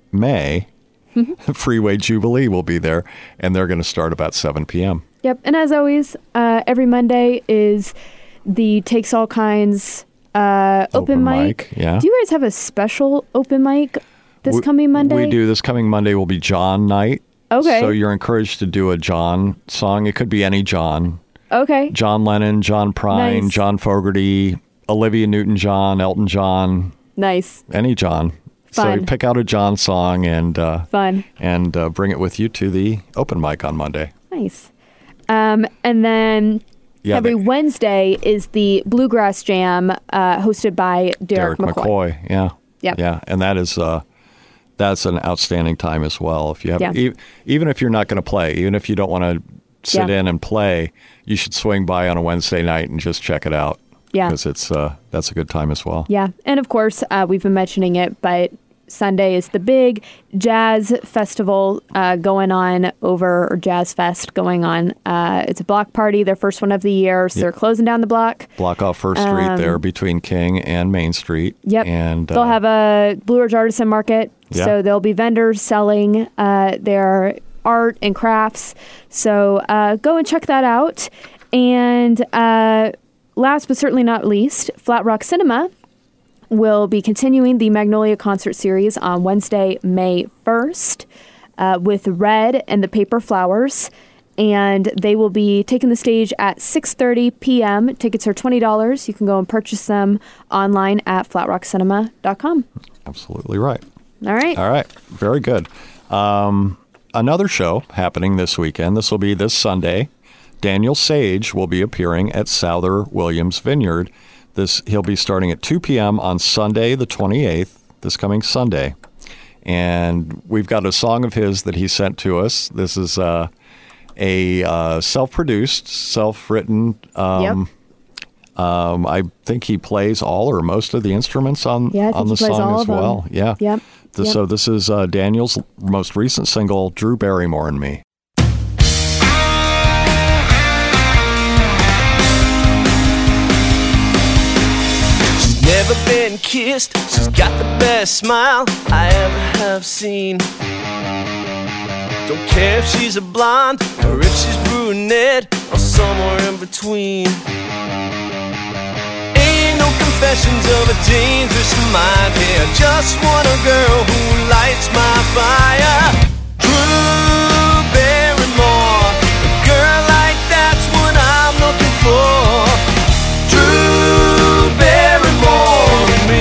Speaker 2: May, Freeway Jubilee will be there. And they're going to start about seven p.m.
Speaker 1: Yep. And as always, uh, every Monday is the Takes All Kinds uh, open,
Speaker 2: Open
Speaker 1: mic.
Speaker 2: mic, yeah.
Speaker 1: Do you guys have a special open mic this
Speaker 2: We-
Speaker 1: coming Monday?
Speaker 2: We do. This coming Monday will be John night.
Speaker 1: Okay.
Speaker 2: So you're encouraged to do a John song. It could be any John.
Speaker 1: Okay.
Speaker 2: John Lennon, John Prine,
Speaker 1: Nice.
Speaker 2: John Fogerty, Olivia Newton-John, Elton John,
Speaker 1: Nice.
Speaker 2: any John. So
Speaker 1: Fun.
Speaker 2: you pick out a John song and uh,
Speaker 1: Fun.
Speaker 2: and uh, bring it with you to the open mic on Monday.
Speaker 1: Nice. Um, and then
Speaker 2: Yeah,
Speaker 1: every
Speaker 2: they-
Speaker 1: Wednesday is the Bluegrass Jam uh, hosted by Derek,
Speaker 2: Derek
Speaker 1: McCoy.
Speaker 2: McCoy. Yeah.
Speaker 1: Yep.
Speaker 2: Yeah, and that is uh, that's an outstanding time as well. If you have
Speaker 1: Yeah.
Speaker 2: e- even if you're not going to play, even if you don't want to sit
Speaker 1: Yeah.
Speaker 2: in and play, you should swing by on a Wednesday night and just check it out.
Speaker 1: Yeah.
Speaker 2: because it's uh, that's a good time as well.
Speaker 1: Yeah. And of course, uh, we've been mentioning it, but Sunday is the big jazz festival uh, going on over, or Jazz Fest going on. Uh, it's a block party, their first one of the year. So
Speaker 2: Yep.
Speaker 1: they're closing down the block.
Speaker 2: Block off First Street
Speaker 1: Um,
Speaker 2: there between King and Main Street.
Speaker 1: Yep.
Speaker 2: and
Speaker 1: They'll
Speaker 2: uh,
Speaker 1: have a Blue Ridge Artisan Market.
Speaker 2: Yeah.
Speaker 1: So there'll be vendors selling uh, their art and crafts. So uh, go and check that out. And uh, last but certainly not least, Flat Rock Cinema will be continuing the Magnolia Concert Series on Wednesday, May first, uh, with Red and the Paper Flowers. And they will be taking the stage at six thirty p.m. Tickets are twenty dollars. You can go and purchase them online at flat rock cinema dot com.
Speaker 2: Absolutely right.
Speaker 1: All right.
Speaker 2: All right. Very good. Um, another show happening this weekend. This will be this Sunday. Daniel Sage will be appearing at Souther Williams Vineyard. This he'll be starting at two p.m. on Sunday, the twenty-eighth, this coming Sunday. And we've got a song of his that he sent to us. This is uh, a uh, self-produced, self-written. Um, um, I think he plays all or most of the instruments on
Speaker 1: Yeah, I think
Speaker 2: on
Speaker 1: he
Speaker 2: the
Speaker 1: plays
Speaker 2: song
Speaker 1: all
Speaker 2: as
Speaker 1: of them.
Speaker 2: well. Yeah.
Speaker 1: Yep.
Speaker 2: Th-
Speaker 1: Yep.
Speaker 2: So this is uh, Daniel's most recent single, Drew Barrymore and Me.
Speaker 12: She's never been kissed. She's got the best smile I ever have seen. Don't care if she's a blonde or if she's brunette or somewhere in between. Ain't no confessions of a dangerous mind here. Just want a girl who lights my fire. Drew Barrymore, a girl like that's what I'm looking for. Drew Barrymore and me.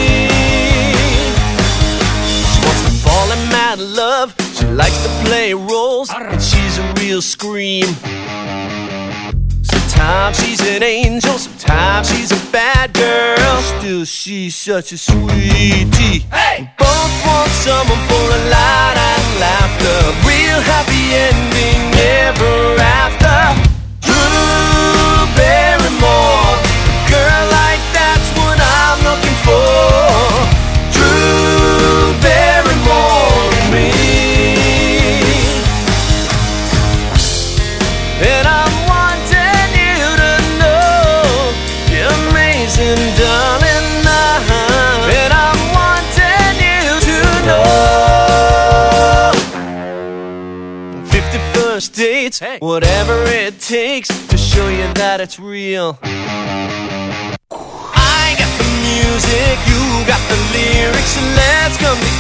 Speaker 12: She wants to fall in mad love. She likes to play roles, and she's a real scream. Sometimes she's an angel, sometimes she's a bad girl. Still, she's such a sweetie. Hey! Both want someone for a light and laughter. Real happy ending ever after. Drew Barrymore, a girl like that's what I'm looking for. Drew Barrymore and me. And I'm wanting you to know you're amazing, darling. uh-huh. And I'm wanting you to know fifty-first dates, whatever it takes to show you that it's real. I ain't got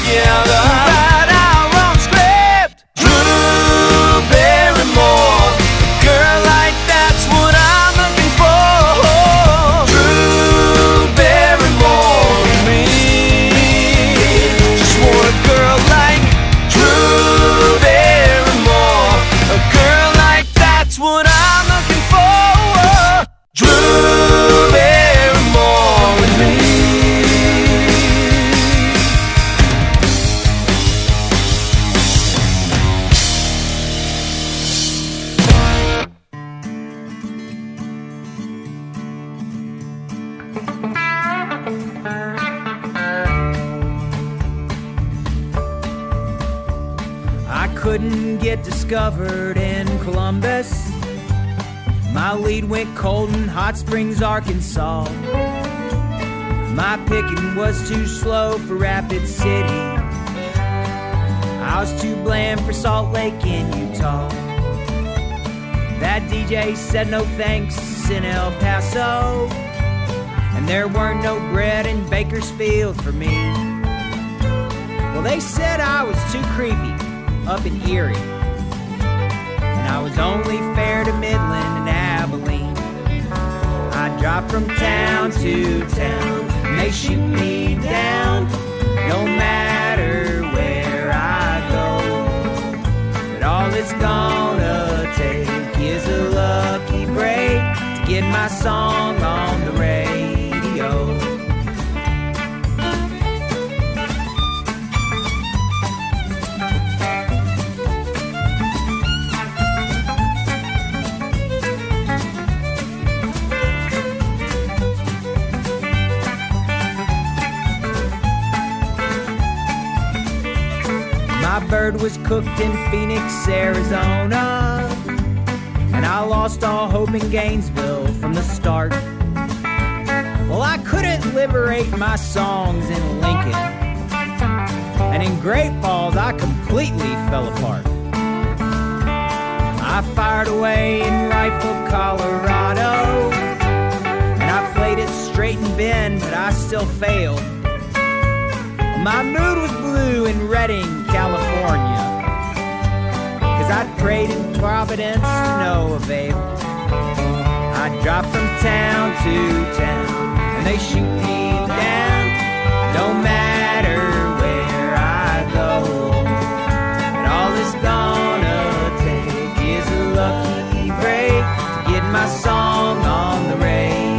Speaker 12: Yeah, the right out wrong script. Drew Barrymore, a girl like that's what I'm looking for. Drew Barrymore, me. Just want a girl like Drew Barrymore, a girl like that's what I'm looking for. Drew Barrymore with me.
Speaker 13: I couldn't get discovered in Columbus. My lead went Colton, Hot Springs, Arkansas. My picking was too slow for Rapid City. I was too bland for Salt Lake in Utah. That D J said no thanks in El Paso, and there weren't no bread in Bakersfield for me. Well, they said I was too creepy up in Erie, and I was only fair to Midland and Abilene. I drop from town to town, and they shoot me down, no matter where I go. But all it's gonna take is a lucky break to get my song on the radio. My bird was cooked in Phoenix, Arizona, and I lost all hope in Gainesville from the start. Well, I couldn't liberate my songs in Lincoln, and in Great Falls I completely fell apart. I fired away in Rifle, Colorado, and I played it straight in Bend, but I still failed. My mood was blue in Redding, California, 'cause I'd prayed in Providence to no avail. I dropped from town to town, and they shoot me down, no matter where I go. And all it's gonna take is a lucky break to get my song on the radio.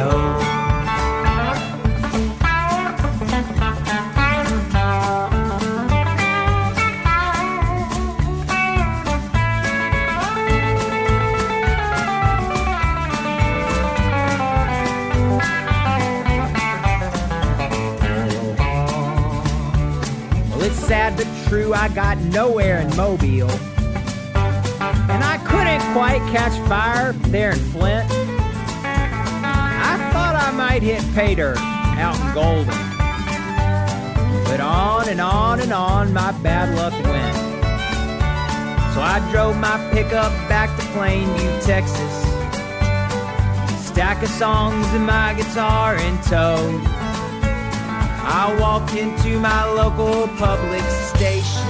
Speaker 13: Sad but true, I got nowhere in Mobile, and I couldn't quite catch fire there in Flint. I thought I might hit pay dirt out in Golden, but on and on and on my bad luck went. So I drove my pickup back to Plainview, Texas, stack of songs and my guitar in tow. I walked into my local public station,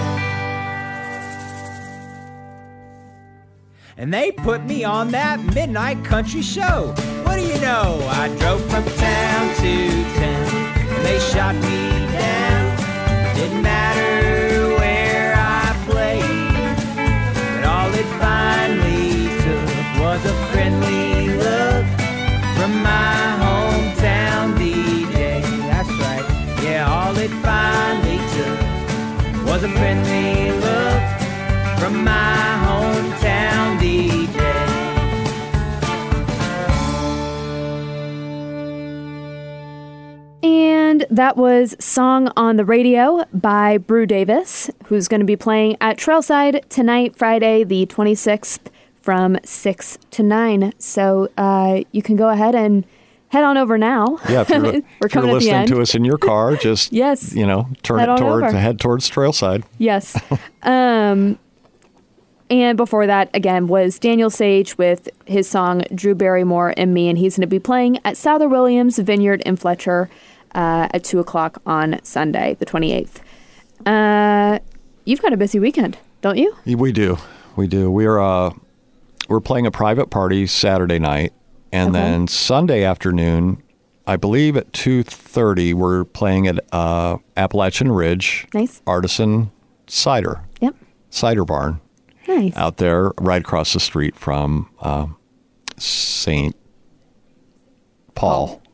Speaker 13: and they put me on that midnight country show. What do you know? I drove from town to town, and they shot me down. Didn't matter where I played, but all it finally took was a friendly look from my hometown D J. That's right. Yeah, all it finally took was a friendly look from my hometown D J.
Speaker 1: And that was Song on the Radio by Brew Davis, who's going to be playing at Trailside tonight, Friday, the twenty-sixth, from six to nine. So uh, you can go ahead and head on over now.
Speaker 2: Yeah, if you're,
Speaker 1: We're
Speaker 2: if
Speaker 1: coming
Speaker 2: you're
Speaker 1: at the
Speaker 2: listening
Speaker 1: end.
Speaker 2: to us in your car, just
Speaker 1: Yes.
Speaker 2: you know, turn
Speaker 1: Head
Speaker 2: it
Speaker 1: on
Speaker 2: toward
Speaker 1: over.
Speaker 2: head towards Trailside.
Speaker 1: Yes. um, and before that, again, was Daniel Sage with his song Drew Barrymore and Me, and he's going to be playing at Souther Williams Vineyard in Fletcher uh, at two o'clock on Sunday, the twenty-eighth. Uh, you've got a busy weekend, don't you?
Speaker 2: We do. We do. We're uh, we're playing a private party Saturday night, and
Speaker 1: Okay.
Speaker 2: then Sunday afternoon, I believe at two thirty, we're playing at uh, Appalachian Ridge
Speaker 1: Nice.
Speaker 2: Artisan Cider.
Speaker 1: Yep.
Speaker 2: Cider Barn.
Speaker 1: Nice.
Speaker 2: Out there, right across the street from uh, Saint Paul.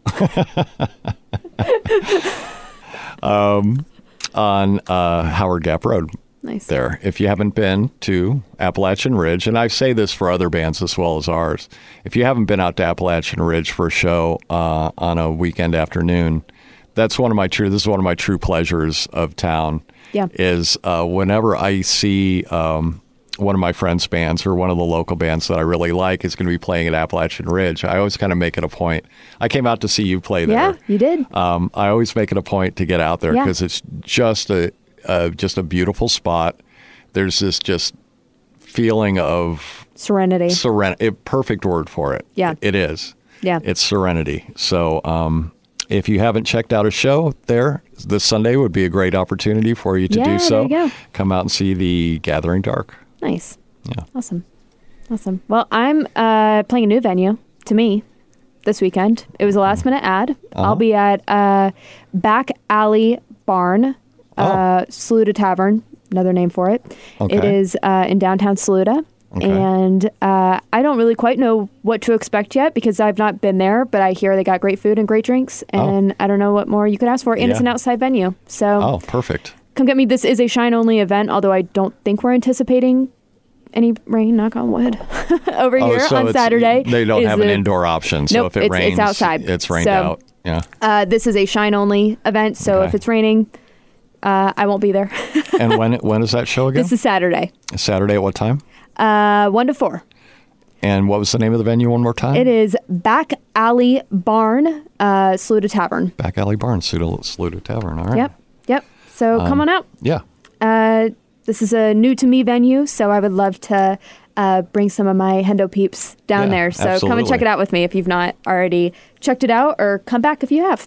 Speaker 2: um, on uh, Howard Gap Road.
Speaker 1: Nice.
Speaker 2: There. If you haven't been to Appalachian Ridge, and I say this for other bands as well as ours, if you haven't been out to Appalachian Ridge for a show uh, on a weekend afternoon, that's one of my true. This is one of my true pleasures of town.
Speaker 1: Yeah.
Speaker 2: Is uh, whenever I see um, one of my friends' bands or one of the local bands that I really like is going to be playing at Appalachian Ridge, I always kind of make it a point. I came out to see you play there.
Speaker 1: Yeah, you did.
Speaker 2: Um, I always make it a point to get out there
Speaker 1: Yeah.
Speaker 2: because it's just a, a just a beautiful spot. There's this just feeling of
Speaker 1: Serenity.
Speaker 2: serenity. Perfect word for it.
Speaker 1: Yeah.
Speaker 2: It is.
Speaker 1: Yeah.
Speaker 2: It's serenity. So um, if you haven't checked out a show there, this Sunday would be a great opportunity for you to
Speaker 1: Yeah,
Speaker 2: do so.
Speaker 1: there you go.
Speaker 2: Come out and see the Gathering Dark.
Speaker 1: Nice.
Speaker 2: Yeah.
Speaker 1: Awesome. Awesome. Well, I'm uh, playing a new venue to me this weekend. It was a last minute ad.
Speaker 2: Uh-huh.
Speaker 1: I'll be at uh, Back Alley Barn, uh, Saluda Tavern, another name for it.
Speaker 2: Okay.
Speaker 1: It is uh, in downtown Saluda.
Speaker 2: Okay.
Speaker 1: And uh, I don't really quite know what to expect yet because I've not been there, but I hear they got great food and great drinks, and I don't know what more you could ask for. And it's
Speaker 2: Yeah.
Speaker 1: an outside venue. So
Speaker 2: Oh, perfect.
Speaker 1: come get me. This is a shine-only event, although I don't think we're anticipating any rain, knock on wood, over
Speaker 2: Oh,
Speaker 1: here
Speaker 2: so
Speaker 1: on
Speaker 2: it's-
Speaker 1: Saturday.
Speaker 2: They don't
Speaker 1: is
Speaker 2: have an
Speaker 1: the-
Speaker 2: indoor option. So
Speaker 1: Nope,
Speaker 2: if it
Speaker 1: it's,
Speaker 2: rains,
Speaker 1: it's outside.
Speaker 2: it's rained
Speaker 1: So,
Speaker 2: out. Yeah.
Speaker 1: Uh, this is a shine-only event, so
Speaker 2: Okay.
Speaker 1: if it's raining, uh, I won't be there.
Speaker 2: And when when is that show again?
Speaker 1: This is Saturday,
Speaker 2: Saturday at what time?
Speaker 1: uh, one to four.
Speaker 2: And what was the name of the venue one more time?
Speaker 1: It is Back Alley Barn, uh, Saluda Tavern.
Speaker 2: Back Alley Barn, Saluda, Saluda Tavern. All right.
Speaker 1: Yep, yep. So
Speaker 2: Um,
Speaker 1: come on out.
Speaker 2: Yeah.
Speaker 1: Uh, this is a new to me venue, so I would love to uh, bring some of my Hendo peeps down
Speaker 2: Yeah,
Speaker 1: there. So come and
Speaker 2: absolutely.
Speaker 1: check it out with me if you've not already checked it out, or come back if you have.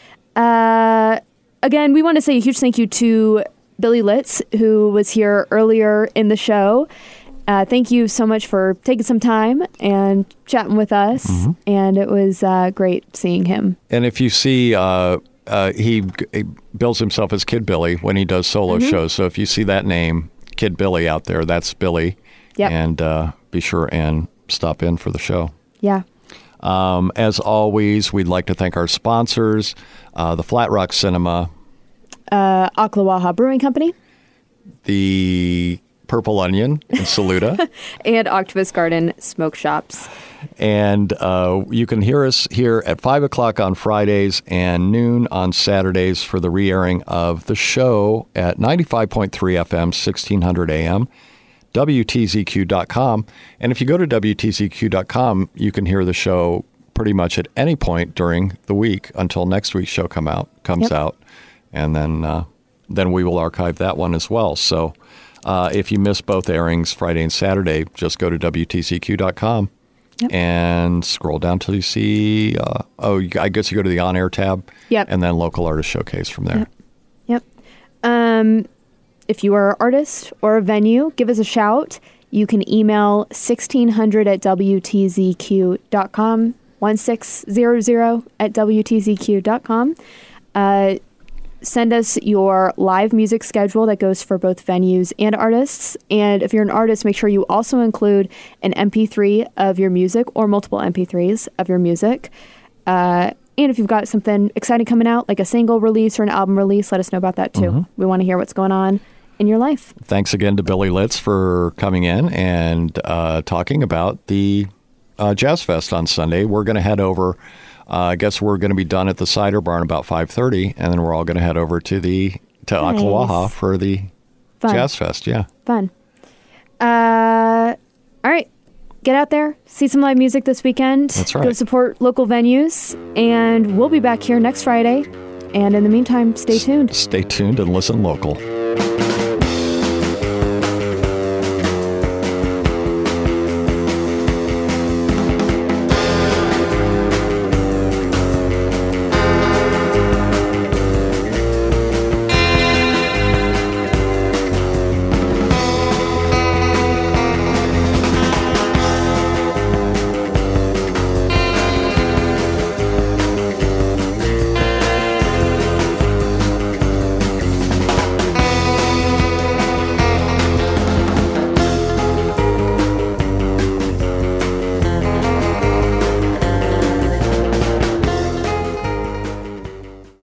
Speaker 1: Uh, again, we want to say a huge thank you to Billy Litz, who was here earlier in the show. Uh, thank you so much for taking some time and chatting with us,
Speaker 2: Mm-hmm.
Speaker 1: and it was uh, great seeing him.
Speaker 2: And if you see, uh, uh, he, he bills himself as Kid Billy when he does solo
Speaker 1: Mhm.
Speaker 2: shows. So if you see that name, Kid Billy, out there, that's Billy.
Speaker 1: Yep.
Speaker 2: And uh, be sure and stop in for the show.
Speaker 1: Yeah.
Speaker 2: Um, as always, we'd like to thank our sponsors, uh, the Flat Rock Cinema,
Speaker 1: Uh, Ocklawaha Brewing Company
Speaker 2: the Purple Onion in Saluda.
Speaker 1: and Octopus Garden Smoke Shops.
Speaker 2: And uh, you can hear us here at five o'clock on Fridays and noon on Saturdays for the re-airing of the show at ninety-five point three F M, sixteen hundred A M, W T Z Q dot com. And if you go to W T Z Q dot com, you can hear the show pretty much at any point during the week until next week's show come out, comes
Speaker 1: Yep.
Speaker 2: out. And then, uh, then we will archive that one as well. So uh, if you miss both airings, Friday and Saturday, just go to W T Z Q dot com.
Speaker 1: Yep.
Speaker 2: And scroll down till you see, uh, oh, you- I guess you go to the on-air tab.
Speaker 1: Yep.
Speaker 2: And then local artist showcase from there.
Speaker 1: Yep. Yep. Um, if you are an artist or a venue, give us a shout. You can email sixteen hundred at W T Z Q dot com, sixteen hundred at W T Z Q dot com. Uh, send us your live music schedule that goes for both venues and artists. And if you're an artist, make sure you also include an M P three of your music or multiple M P threes of your music. Uh, and if you've got something exciting coming out, like a single release or an album release, let us know about that too.
Speaker 2: Mhm.
Speaker 1: We want to hear what's going on in your life.
Speaker 2: Thanks again to Billy Litz for coming in and uh, talking about the uh, Jazz Fest on Sunday. We're going to head over. Uh, I guess we're going to be done at the Cider Barn about five thirty, and then we're all going to head over to the to
Speaker 1: Nice.
Speaker 2: Ocklawaha for the
Speaker 1: Fun.
Speaker 2: Jazz Fest. Yeah.
Speaker 1: Fun. Uh, all right. Get out there, see some live music this weekend.
Speaker 2: That's right.
Speaker 1: Go support local venues, and we'll be back here next Friday. And in the meantime, stay tuned.
Speaker 2: Stay tuned and listen local.